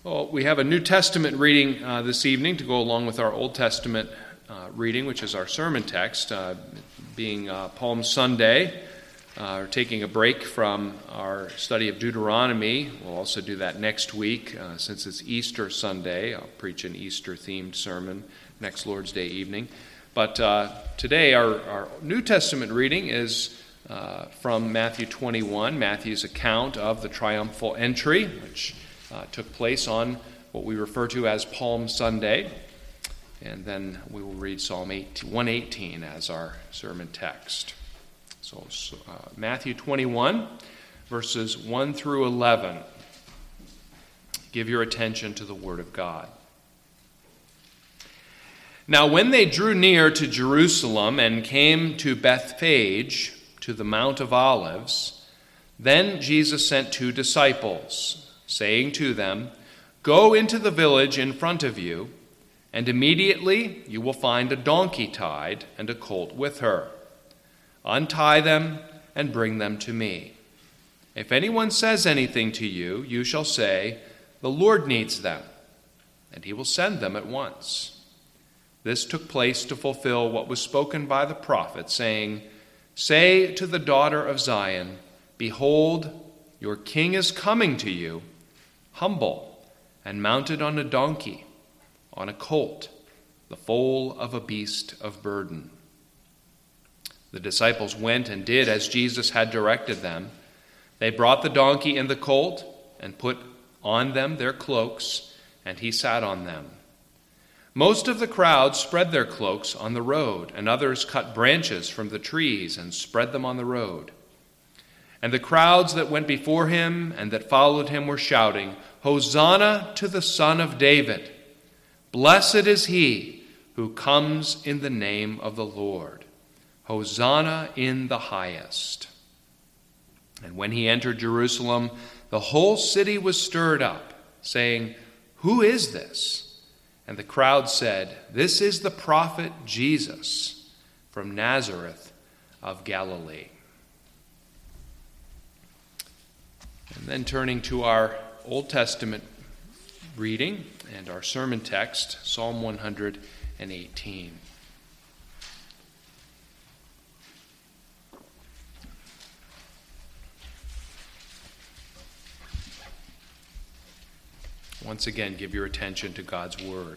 Well, we have a New Testament reading this evening to go along with our Old Testament reading, which is our sermon text, being Palm Sunday. We're taking a break from our study of Deuteronomy. We'll also do that next week since it's Easter Sunday. I'll preach an Easter-themed sermon next Lord's Day evening. But today our New Testament reading is from Matthew 21, Matthew's account of the triumphal entry, which took place on what we refer to as Palm Sunday. And then we will read Psalm 118 as our sermon text. So Matthew 21, verses 1 through 11. Give your attention to the Word of God. Now when they drew near to Jerusalem and came to Bethphage, to the Mount of Olives, then Jesus sent 2 disciples, saying to them, "Go into the village in front of you, and immediately you will find a donkey tied and a colt with her. Untie them and bring them to me. If anyone says anything to you, you shall say, 'The Lord needs them,' and he will send them at once." This took place to fulfill what was spoken by the prophet, saying, "Say to the daughter of Zion, Behold, your king is coming to you, humble and mounted on a donkey, on a colt, the foal of a beast of burden." The disciples went and did as Jesus had directed them. They brought the donkey and the colt and put on them their cloaks, and he sat on them. Most of the crowd spread their cloaks on the road, and others cut branches from the trees and spread them on the road. And the crowds that went before him and that followed him were shouting, "Hosanna to the Son of David! Blessed is he who comes in the name of the Lord! Hosanna in the highest!" And when he entered Jerusalem, the whole city was stirred up, saying, "Who is this?" And the crowd said, "This is the prophet Jesus from Nazareth of Galilee." And then turning to our Old Testament reading and our sermon text, Psalm 118. Once again, give your attention to God's word.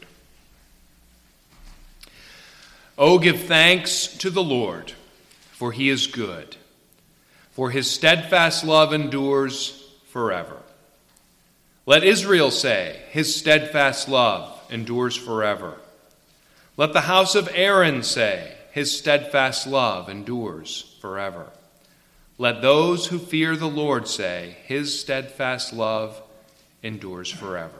"Oh, give thanks to the Lord, for he is good, for his steadfast love endures forever. Let Israel say, his steadfast love endures forever. Let the house of Aaron say, his steadfast love endures forever. Let those who fear the Lord say, his steadfast love endures forever.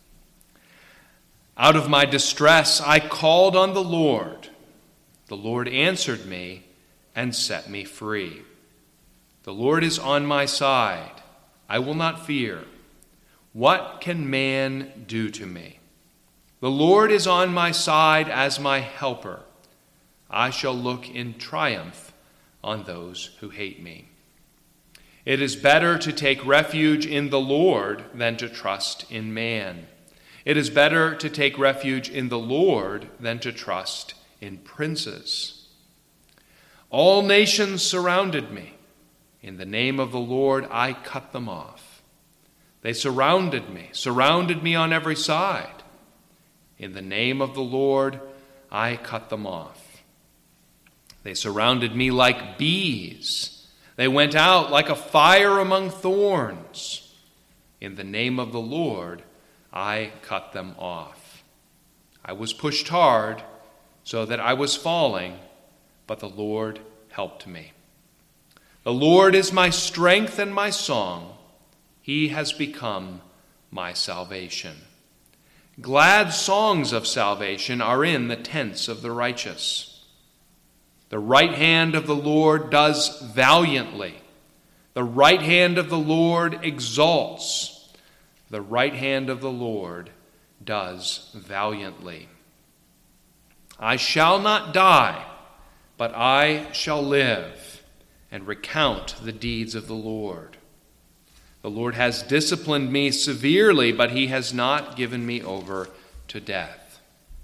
Out of my distress I called on the Lord. The Lord answered me and set me free. The Lord is on my side. I will not fear. What can man do to me? The Lord is on my side as my helper. I shall look in triumph on those who hate me. It is better to take refuge in the Lord than to trust in man. It is better to take refuge in the Lord than to trust in princes. All nations surrounded me. In the name of the Lord, I cut them off. They surrounded me on every side. In the name of the Lord, I cut them off. They surrounded me like bees. They went out like a fire among thorns. In the name of the Lord, I cut them off. I was pushed hard so that I was falling, but the Lord helped me. The Lord is my strength and my song. He has become my salvation. Glad songs of salvation are in the tents of the righteous. The right hand of the Lord does valiantly. The right hand of the Lord exalts. The right hand of the Lord does valiantly. I shall not die, but I shall live and recount the deeds of the Lord. The Lord has disciplined me severely, but he has not given me over to death.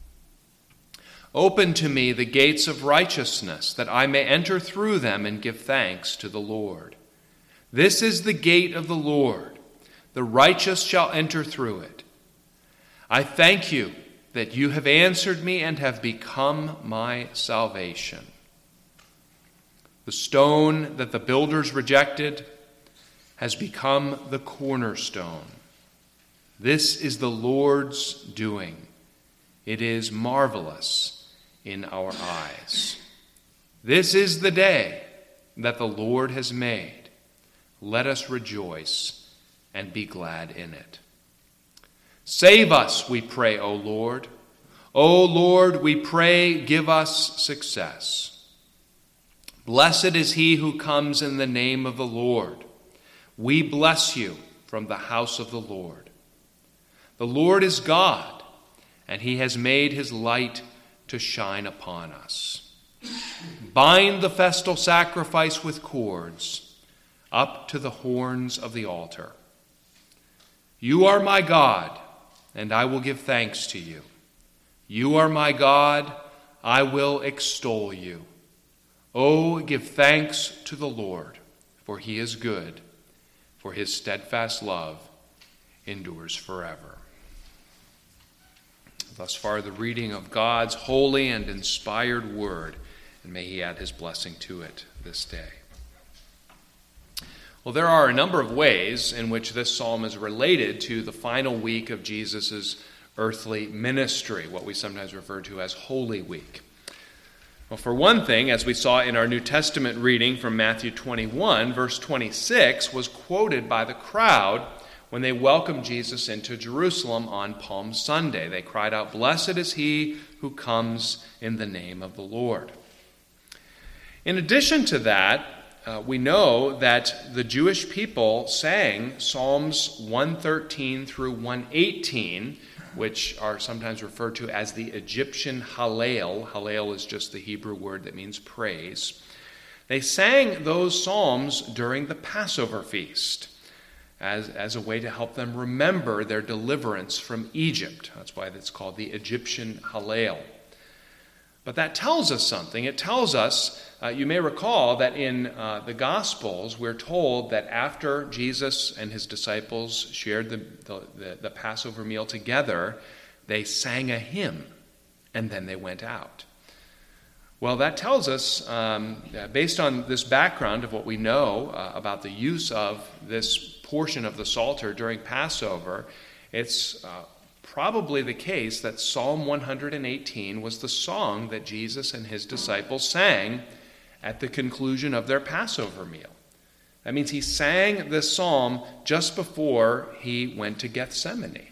Open to me the gates of righteousness, that I may enter through them and give thanks to the Lord. This is the gate of the Lord. The righteous shall enter through it. I thank you that you have answered me and have become my salvation. The stone that the builders rejected has become the cornerstone. This is the Lord's doing. It is marvelous in our eyes. This is the day that the Lord has made. Let us rejoice and be glad in it. Save us, we pray, O Lord. O Lord, we pray, give us success. Blessed is he who comes in the name of the Lord. We bless you from the house of the Lord. The Lord is God, and he has made his light to shine upon us. Bind the festal sacrifice with cords up to the horns of the altar. You are my God, and I will give thanks to you. You are my God, I will extol you. Oh, give thanks to the Lord, for he is good, for his steadfast love endures forever. Thus far, the reading of God's holy and inspired word, and may he add his blessing to it this day. Well, there are a number of ways in which this psalm is related to the final week of Jesus' earthly ministry, what we sometimes refer to as Holy Week. Well, for one thing, as we saw in our New Testament reading from Matthew 21, verse 26 was quoted by the crowd when they welcomed Jesus into Jerusalem on Palm Sunday. They cried out, "Blessed is he who comes in the name of the Lord." In addition to that, we know that the Jewish people sang Psalms 113 through 118, which are sometimes referred to as the Egyptian Hallel. Hallel is just the Hebrew word that means praise. They sang those psalms during the Passover feast as a way to help them remember their deliverance from Egypt. That's why it's called the Egyptian Hallel. But that tells us something. It tells us, you may recall that in the Gospels, we're told that after Jesus and his disciples shared the Passover meal together, they sang a hymn, and then they went out. Well, that tells us, based on this background of what we know about the use of this portion of the Psalter during Passover, it's probably the case that Psalm 118 was the song that Jesus and his disciples sang at the conclusion of their Passover meal. That means he sang this psalm just before he went to Gethsemane.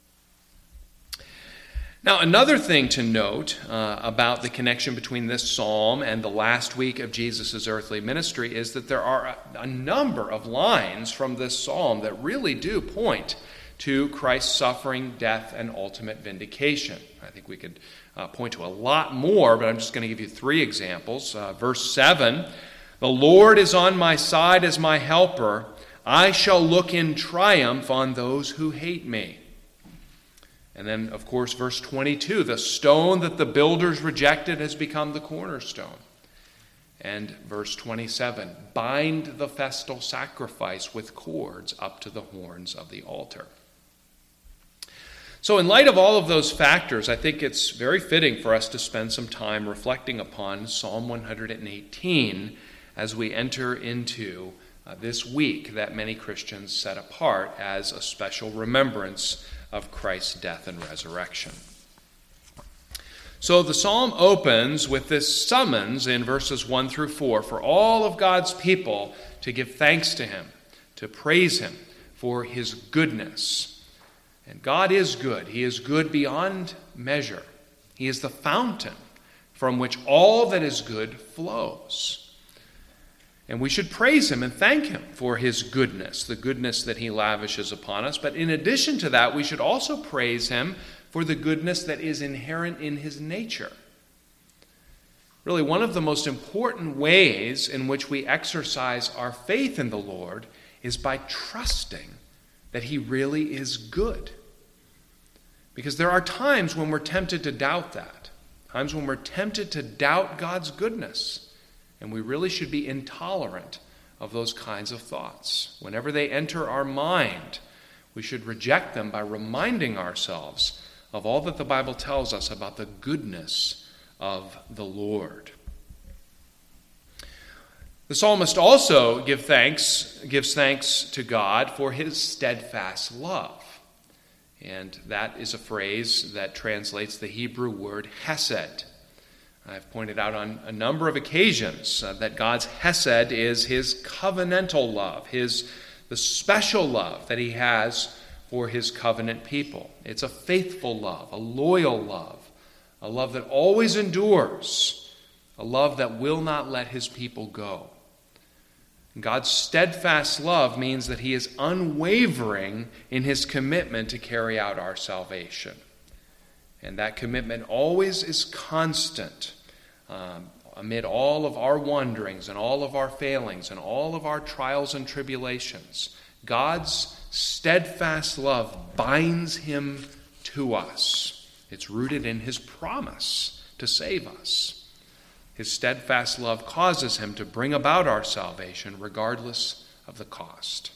Now, another thing to note about the connection between this psalm and the last week of Jesus' earthly ministry is that there are a number of lines from this psalm that really do point to Christ's suffering, death, and ultimate vindication. I think we could point to a lot more, but I'm just going to give you 3 examples. Verse 7, "The Lord is on my side as my helper. I shall look in triumph on those who hate me." And then, of course, verse 22, "The stone that the builders rejected has become the cornerstone." And verse 27, "Bind the festal sacrifice with cords up to the horns of the altar." So in light of all of those factors, I think it's very fitting for us to spend some time reflecting upon Psalm 118 as we enter into this week that many Christians set apart as a special remembrance of Christ's death and resurrection. So the psalm opens with this summons in verses 1 through 4 for all of God's people to give thanks to him, to praise him for his goodness. And God is good. He is good beyond measure. He is the fountain from which all that is good flows. And we should praise him and thank him for his goodness, the goodness that he lavishes upon us. But in addition to that, we should also praise him for the goodness that is inherent in his nature. Really, one of the most important ways in which we exercise our faith in the Lord is by trusting that he really is good. Because there are times when we're tempted to doubt that, times when we're tempted to doubt God's goodness, and we really should be intolerant of those kinds of thoughts. Whenever they enter our mind, we should reject them by reminding ourselves of all that the Bible tells us about the goodness of the Lord. The psalmist also gives thanks to God for his steadfast love. And that is a phrase that translates the Hebrew word hesed. I've pointed out on a number of occasions that God's hesed is his covenantal love, the special love that he has for his covenant people. It's a faithful love, a loyal love, a love that always endures, a love that will not let his people go. God's steadfast love means that he is unwavering in his commitment to carry out our salvation. And that commitment always is constant amid all of our wanderings and all of our failings and all of our trials and tribulations. God's steadfast love binds him to us. It's rooted in his promise to save us. His steadfast love causes him to bring about our salvation regardless of the cost.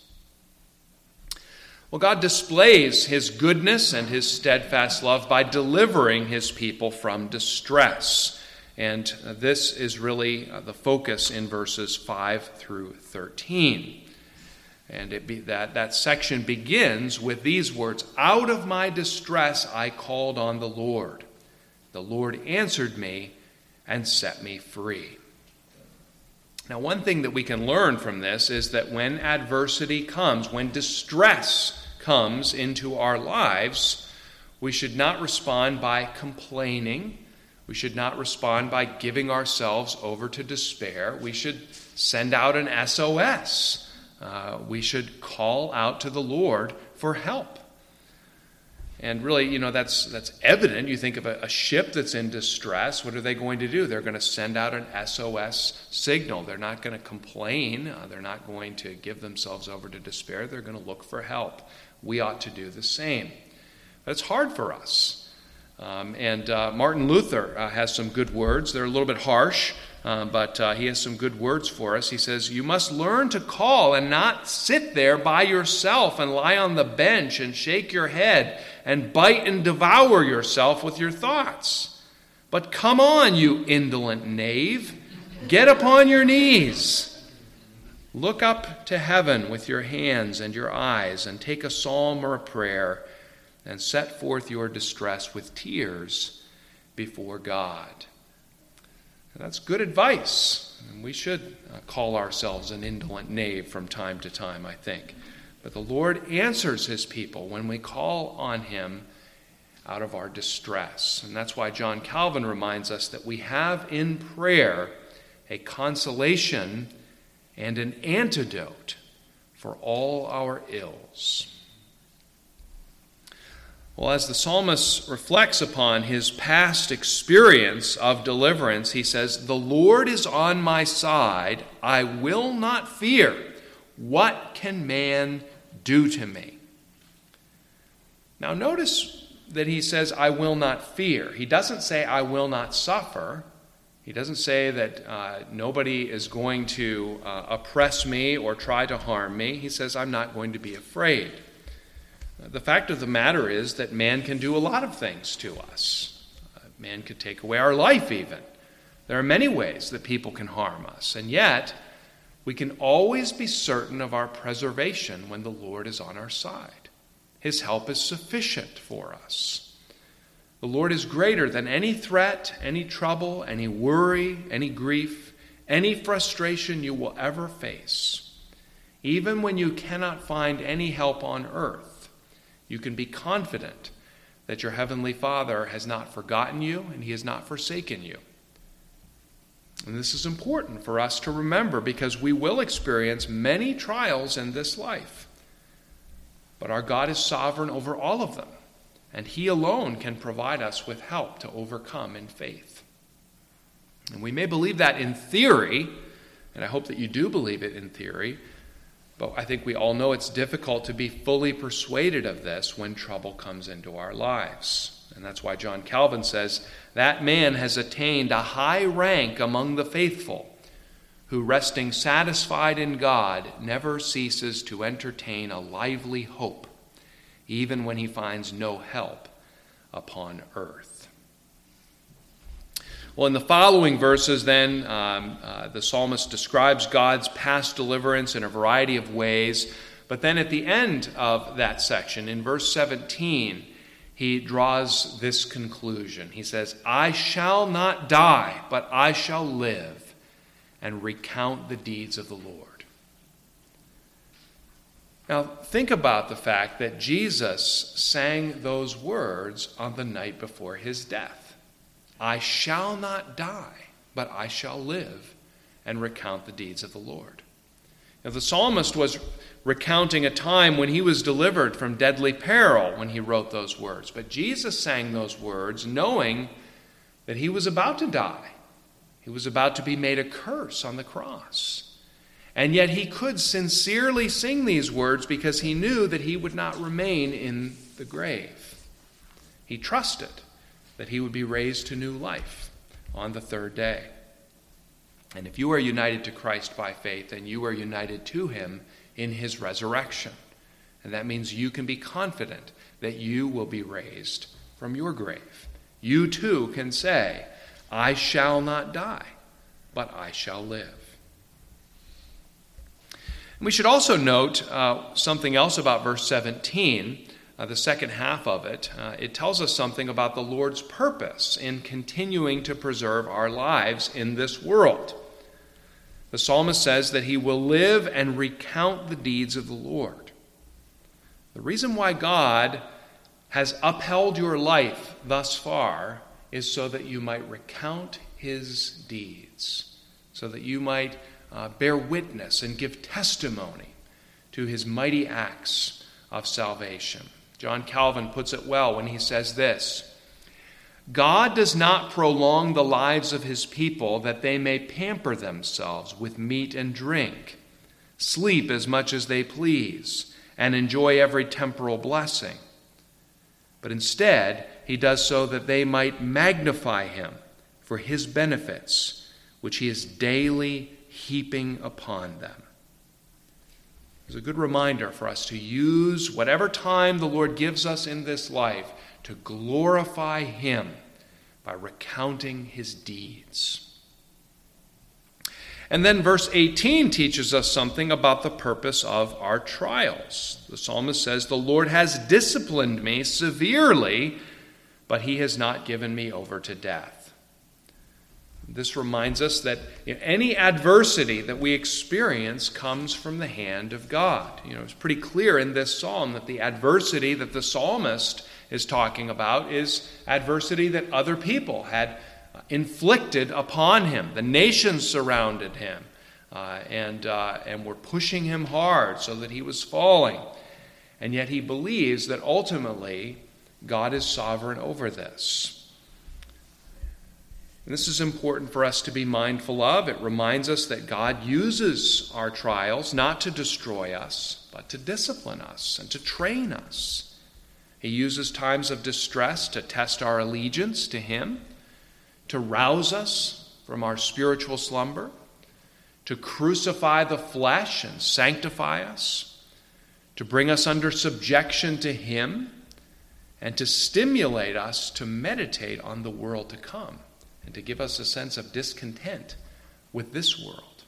Well, God displays his goodness and his steadfast love by delivering his people from distress. And this is really the focus in verses 5 through 13. And that section begins with these words, "Out of my distress I called on the Lord. The Lord answered me and set me free." Now, one thing that we can learn from this is that when adversity comes, when distress comes into our lives, we should not respond by complaining. We should not respond by giving ourselves over to despair. We should send out an SOS. We should call out to the Lord for help. And really, that's evident. You think of a ship that's in distress. What are they going to do? They're going to send out an SOS signal. They're not going to complain. They're not going to give themselves over to despair. They're going to look for help. We ought to do the same. But it's hard for us. And Martin Luther has some good words. They're a little bit harsh, but he has some good words for us. He says, "You must learn to call and not sit there by yourself and lie on the bench and shake your head and bite and devour yourself with your thoughts. But come on, you indolent knave. Get upon your knees. Look up to heaven with your hands and your eyes and take a psalm or a prayer and set forth your distress with tears before God." And that's good advice. And we should call ourselves an indolent knave from time to time, I think. But the Lord answers his people when we call on him out of our distress. And that's why John Calvin reminds us that we have in prayer a consolation and an antidote for all our ills. Well, as the psalmist reflects upon his past experience of deliverance, he says, "The Lord is on my side. I will not fear. What can man do to me?" Now notice that he says, "I will not fear." He doesn't say, "I will not suffer." He doesn't say that nobody is going to oppress me or try to harm me. He says, "I'm not going to be afraid." The fact of the matter is that man can do a lot of things to us. Man could take away our life even. There are many ways that people can harm us, and yet we can always be certain of our preservation when the Lord is on our side. His help is sufficient for us. The Lord is greater than any threat, any trouble, any worry, any grief, any frustration you will ever face. Even when you cannot find any help on earth, you can be confident that your Heavenly Father has not forgotten you and he has not forsaken you. And this is important for us to remember because we will experience many trials in this life. But our God is sovereign over all of them, and he alone can provide us with help to overcome in faith. And we may believe that in theory, and I hope that you do believe it in theory, But I think we all know it's difficult to be fully persuaded of this when trouble comes into our lives. And that's why John Calvin says, that man has attained a high rank among the faithful, who, resting satisfied in God, never ceases to entertain a lively hope, even when he finds no help upon earth. Well, in the following verses, then, the psalmist describes God's past deliverance in a variety of ways. But then at the end of that section, in verse 17, he draws this conclusion. He says, I shall not die, but I shall live and recount the deeds of the Lord. Now, think about the fact that Jesus sang those words on the night before his death. I shall not die, but I shall live and recount the deeds of the Lord. Now, the psalmist was recounting a time when he was delivered from deadly peril when he wrote those words. But Jesus sang those words knowing that he was about to die. He was about to be made a curse on the cross. And yet he could sincerely sing these words because he knew that he would not remain in the grave. He trusted that he would be raised to new life on the third day. And if you are united to Christ by faith, then you are united to him in his resurrection. And that means you can be confident that you will be raised from your grave. You too can say, I shall not die, but I shall live. And we should also note something else about verse 17. The second half of it, it tells us something about the Lord's purpose in continuing to preserve our lives in this world. The psalmist says that he will live and recount the deeds of the Lord. The reason why God has upheld your life thus far is so that you might recount his deeds, so that you might bear witness and give testimony to his mighty acts of salvation. John Calvin puts it well when he says this, God does not prolong the lives of his people that they may pamper themselves with meat and drink, sleep as much as they please, and enjoy every temporal blessing. But instead, he does so that they might magnify him for his benefits, which he is daily heaping upon them. It's a good reminder for us to use whatever time the Lord gives us in this life to glorify him by recounting his deeds. And then verse 18 teaches us something about the purpose of our trials. The psalmist says, the Lord has disciplined me severely, but he has not given me over to death. This reminds us that any adversity that we experience comes from the hand of God. It's pretty clear in this psalm that the adversity that the psalmist is talking about is adversity that other people had inflicted upon him. The nations surrounded him and were pushing him hard so that he was falling. And yet he believes that ultimately God is sovereign over this. And this is important for us to be mindful of. It reminds us that God uses our trials not to destroy us, but to discipline us and to train us. He uses times of distress to test our allegiance to him, to rouse us from our spiritual slumber, to crucify the flesh and sanctify us, to bring us under subjection to him, and to stimulate us to meditate on the world to come, and to give us a sense of discontent with this world.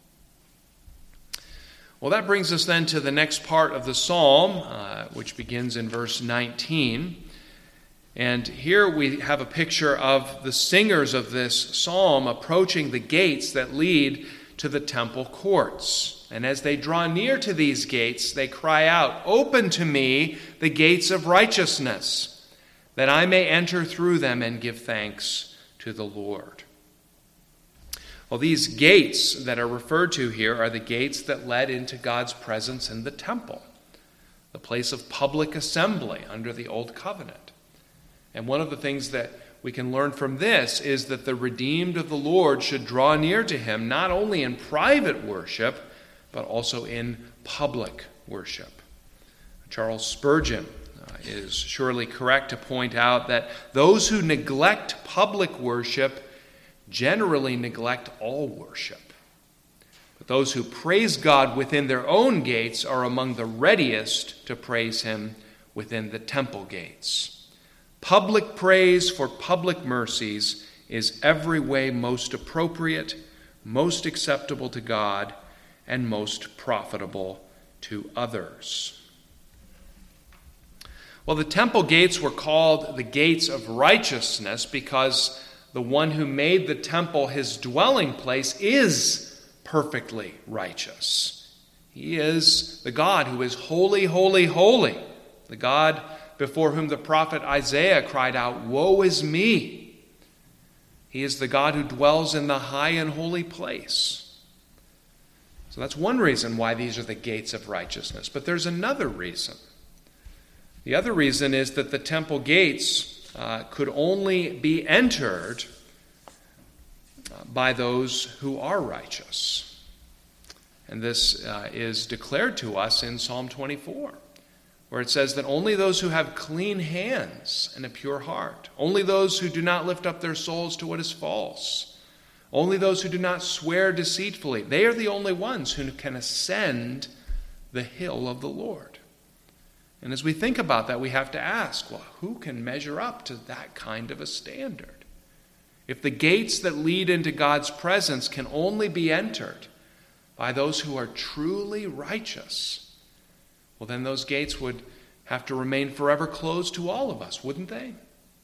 Well, that brings us then to the next part of the psalm, which begins in verse 19. And here we have a picture of the singers of this psalm approaching the gates that lead to the temple courts. And as they draw near to these gates, they cry out, "Open to me the gates of righteousness, that I may enter through them and give thanks to the Lord." Well, these gates that are referred to here are the gates that led into God's presence in the temple, the place of public assembly under the Old Covenant. And one of the things that we can learn from this is that the redeemed of the Lord should draw near to him not only in private worship, but also in public worship. Charles Spurgeon is surely correct to point out that those who neglect public worship generally neglect all worship. But those who praise God within their own gates are among the readiest to praise him within the temple gates. Public praise for public mercies is every way most appropriate, most acceptable to God, and most profitable to others. Well, the temple gates were called the gates of righteousness because the one who made the temple his dwelling place is perfectly righteous. He is the God who is holy, holy, holy. The God before whom the prophet Isaiah cried out, "Woe is me!" He is the God who dwells in the high and holy place. So that's one reason why these are the gates of righteousness. But there's another reason. The other reason is that the temple gates could only be entered by those who are righteous. And this is declared to us in Psalm 24, where it says that only those who have clean hands and a pure heart, only those who do not lift up their souls to what is false, only those who do not swear deceitfully, they are the only ones who can ascend the hill of the Lord. And as we think about that, we have to ask, well, who can measure up to that kind of a standard? If the gates that lead into God's presence can only be entered by those who are truly righteous, well, then those gates would have to remain forever closed to all of us, wouldn't they?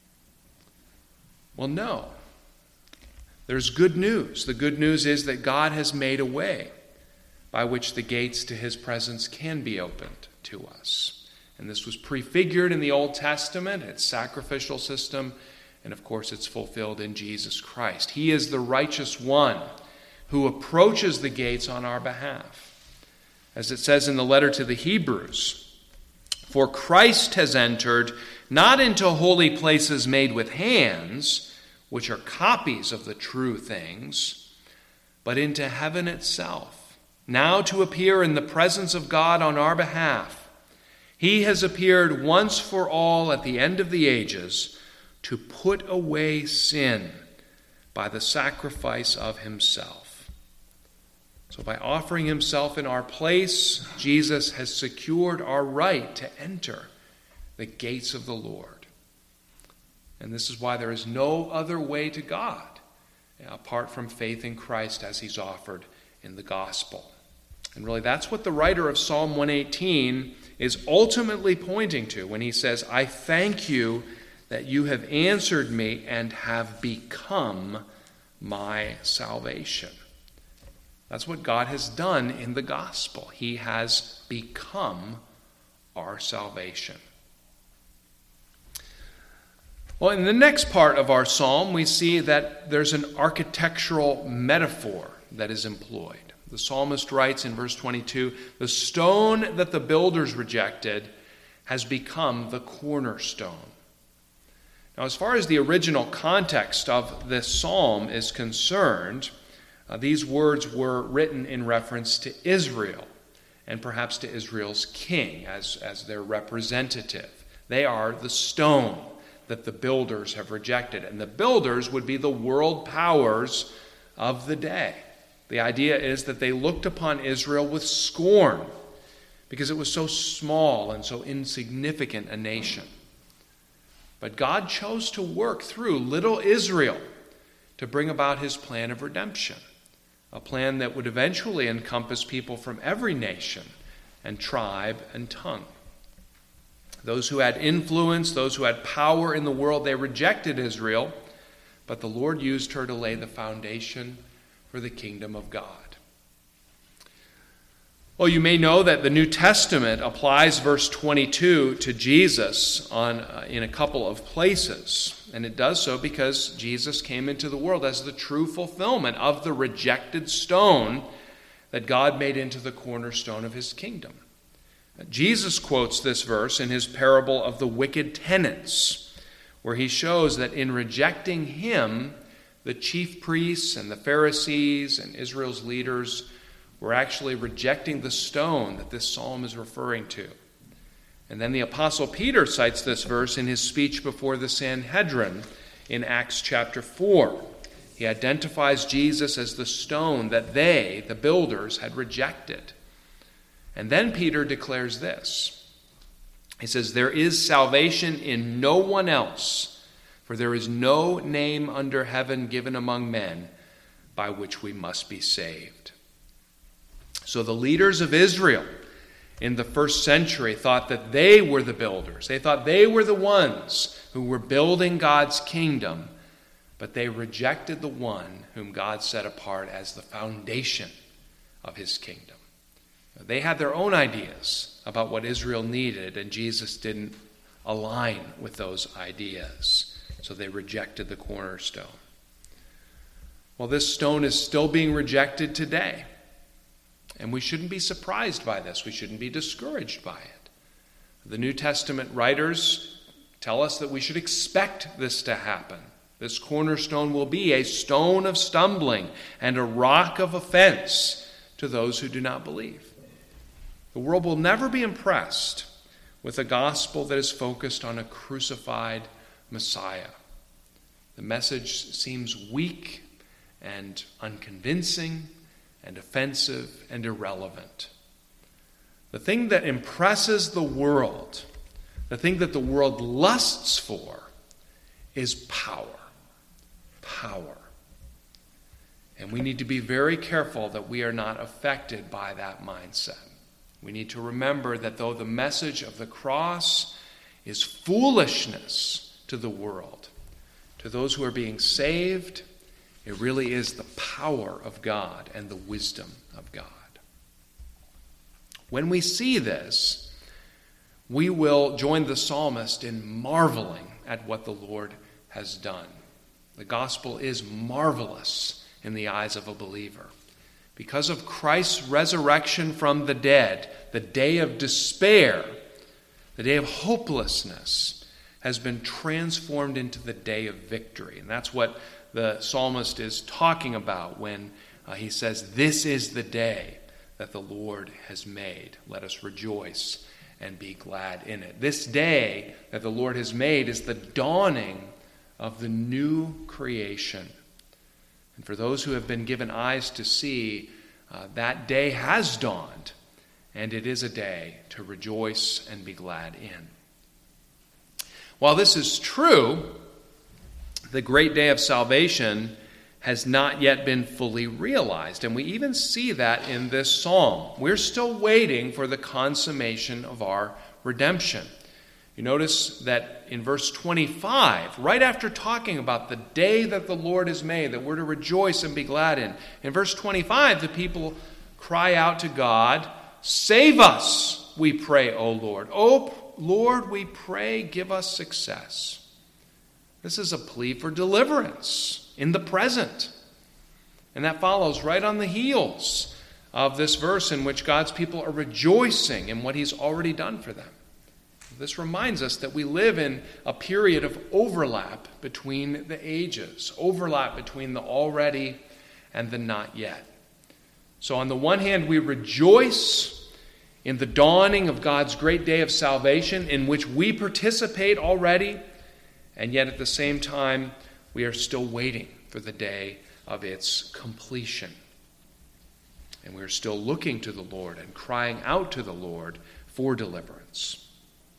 Well, no. There's good news. The good news is that God has made a way by which the gates to his presence can be opened to us. And this was prefigured in the Old Testament, its sacrificial system, and of course it's fulfilled in Jesus Christ. He is the righteous one who approaches the gates on our behalf. As it says in the letter to the Hebrews, "For Christ has entered not into holy places made with hands, which are copies of the true things, but into heaven itself, now to appear in the presence of God on our behalf. He has appeared once for all at the end of the ages to put away sin by the sacrifice of himself." So by offering himself in our place, Jesus has secured our right to enter the gates of the Lord. And this is why there is no other way to God apart from faith in Christ as he's offered in the gospel. And really that's what the writer of Psalm 118 is ultimately pointing to when he says, "I thank you that you have answered me and have become my salvation." That's what God has done in the gospel. He has become our salvation. Well, in the next part of our psalm, we see that there's an architectural metaphor that is employed. The psalmist writes in verse 22, "The stone that the builders rejected has become the cornerstone." Now, as far as the original context of this psalm is concerned, these words were written in reference to Israel, and perhaps to Israel's king as their representative. They are the stone that the builders have rejected, and the builders would be the world powers of the day. The idea is that they looked upon Israel with scorn because it was so small and so insignificant a nation. But God chose to work through little Israel to bring about his plan of redemption, a plan that would eventually encompass people from every nation and tribe and tongue. Those who had influence, those who had power in the world, they rejected Israel, but the Lord used her to lay the foundation for the kingdom of God. Well, you may know that the New Testament applies verse 22 to Jesus in a couple of places. And it does so because Jesus came into the world as the true fulfillment of the rejected stone that God made into the cornerstone of his kingdom. Jesus quotes this verse in his parable of the wicked tenants, where he shows that in rejecting him, the chief priests and the Pharisees and Israel's leaders were actually rejecting the stone that this psalm is referring to. And then the Apostle Peter cites this verse in his speech before the Sanhedrin in Acts chapter 4. He identifies Jesus as the stone that they, the builders, had rejected. And then Peter declares this. He says, "There is salvation in no one else, for there is no name under heaven given among men by which we must be saved." So the leaders of Israel in the first century thought that they were the builders. They thought they were the ones who were building God's kingdom, but they rejected the one whom God set apart as the foundation of his kingdom. They had their own ideas about what Israel needed, and Jesus didn't align with those ideas, so they rejected the cornerstone. Well, this stone is still being rejected today. And we shouldn't be surprised by this. We shouldn't be discouraged by it. The New Testament writers tell us that we should expect this to happen. This cornerstone will be a stone of stumbling and a rock of offense to those who do not believe. The world will never be impressed with a gospel that is focused on a crucified Messiah. The message seems weak and unconvincing and offensive and irrelevant. The thing that impresses the world, the thing that the world lusts for, is power. Power. And we need to be very careful that we are not affected by that mindset. We need to remember that though the message of the cross is foolishness to the world, to those who are being saved, it really is the power of God and the wisdom of God. When we see this, we will join the psalmist in marveling at what the Lord has done. The gospel is marvelous in the eyes of a believer. Because of Christ's resurrection from the dead, the day of despair, the day of hopelessness, has been transformed into the day of victory. And that's what the psalmist is talking about when he says, "This is the day that the Lord has made. Let us rejoice and be glad in it." This day that the Lord has made is the dawning of the new creation. And for those who have been given eyes to see, that day has dawned, and it is a day to rejoice and be glad in. While this is true, the great day of salvation has not yet been fully realized. And we even see that in this psalm. We're still waiting for the consummation of our redemption. You notice that in verse 25, right after talking about the day that the Lord has made, that we're to rejoice and be glad in verse 25, the people cry out to God, "Save us, we pray, O Lord. O Lord, we pray, give us success." This is a plea for deliverance in the present. And that follows right on the heels of this verse in which God's people are rejoicing in what he's already done for them. This reminds us that we live in a period of overlap between the ages, overlap between the already and the not yet. So on the one hand, we rejoice in the dawning of God's great day of salvation in which we participate already, and yet at the same time, we are still waiting for the day of its completion. And we are still looking to the Lord and crying out to the Lord for deliverance.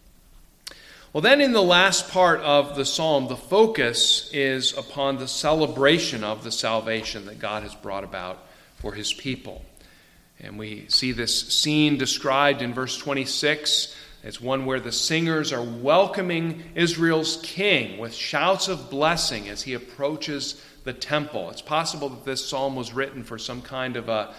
Well, then in the last part of the psalm, the focus is upon the celebration of the salvation that God has brought about for his people. And we see this scene described in verse 26. It's one where the singers are welcoming Israel's king with shouts of blessing as he approaches the temple. It's possible that this psalm was written for some kind of a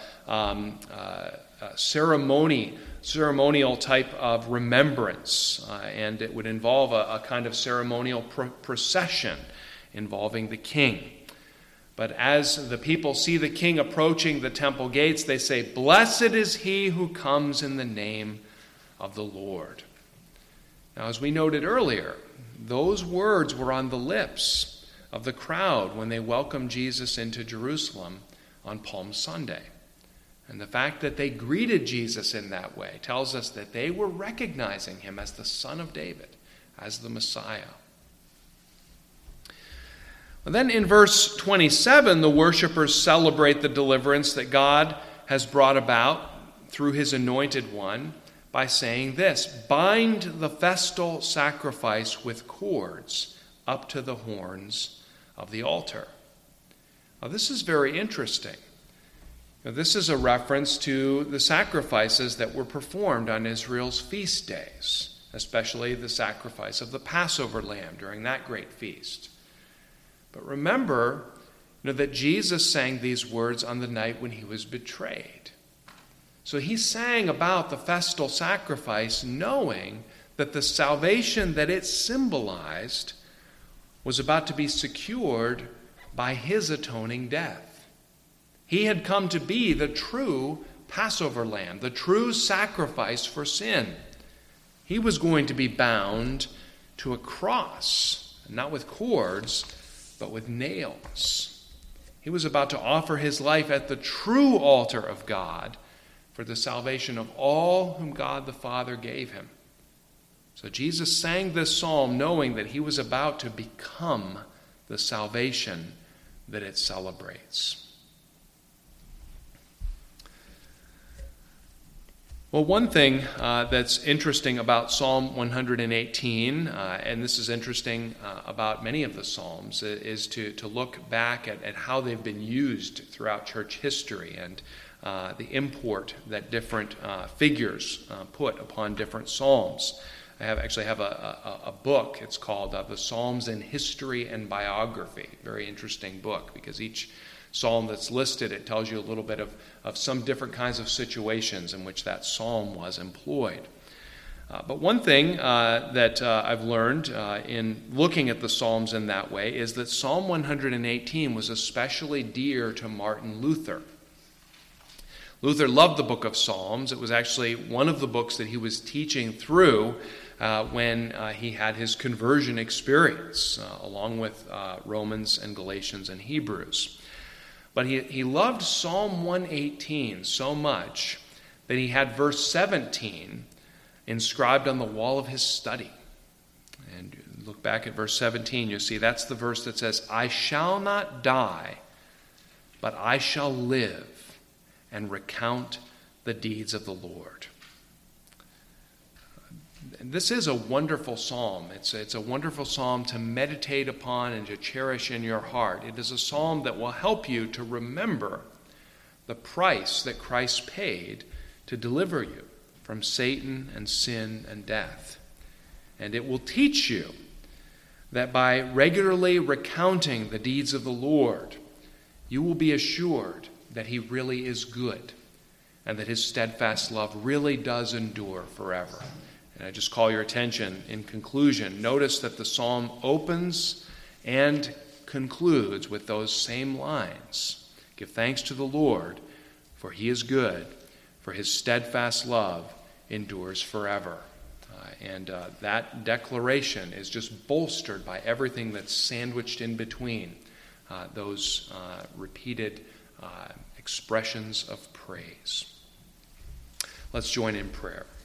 ceremonial type of remembrance, and it would involve a kind of ceremonial procession involving the king. But as the people see the king approaching the temple gates, they say, "Blessed is he who comes in the name of the Lord." Now, as we noted earlier, those words were on the lips of the crowd when they welcomed Jesus into Jerusalem on Palm Sunday. And the fact that they greeted Jesus in that way tells us that they were recognizing him as the Son of David, as the Messiah. And then in verse 27, the worshipers celebrate the deliverance that God has brought about through his anointed one by saying this: bind the festal sacrifice with cords up to the horns of the altar. Now, this is very interesting. Now, this is a reference to the sacrifices that were performed on Israel's feast days, especially the sacrifice of the Passover lamb during that great feast. But remember, that Jesus sang these words on the night when he was betrayed. So he sang about the festal sacrifice knowing that the salvation that it symbolized was about to be secured by his atoning death. He had come to be the true Passover lamb, the true sacrifice for sin. He was going to be bound to a cross, not with cords, but with nails. He was about to offer his life at the true altar of God for the salvation of all whom God the Father gave him. So Jesus sang this psalm knowing that he was about to become the salvation that it celebrates. Well, one thing that's interesting about Psalm 118, and this is interesting about many of the Psalms, is to look back at how they've been used throughout church history and the import that different figures put upon different Psalms. I actually have a book. It's called The Psalms in History and Biography. Very interesting book, because each psalm that's listed, it tells you a little bit of some different kinds of situations in which that psalm was employed. But one thing that I've learned in looking at the Psalms in that way is that Psalm 118 was especially dear to Martin Luther. Luther loved the book of Psalms. It was actually one of the books that he was teaching through when he had his conversion experience, along with Romans and Galatians and Hebrews. But he loved Psalm 118 so much that he had verse 17 inscribed on the wall of his study. And look back at verse 17, you'll see that's the verse that says, "I shall not die, but I shall live and recount the deeds of the Lord." And this is a wonderful psalm. It's a wonderful psalm to meditate upon and to cherish in your heart. It is a psalm that will help you to remember the price that Christ paid to deliver you from Satan and sin and death. And it will teach you that by regularly recounting the deeds of the Lord, you will be assured that he really is good and that his steadfast love really does endure forever. And I just call your attention in conclusion. Notice that the psalm opens and concludes with those same lines. Give thanks to the Lord, for he is good, for his steadfast love endures forever. And that declaration is just bolstered by everything that's sandwiched in between those repeated expressions of praise. Let's join in prayer.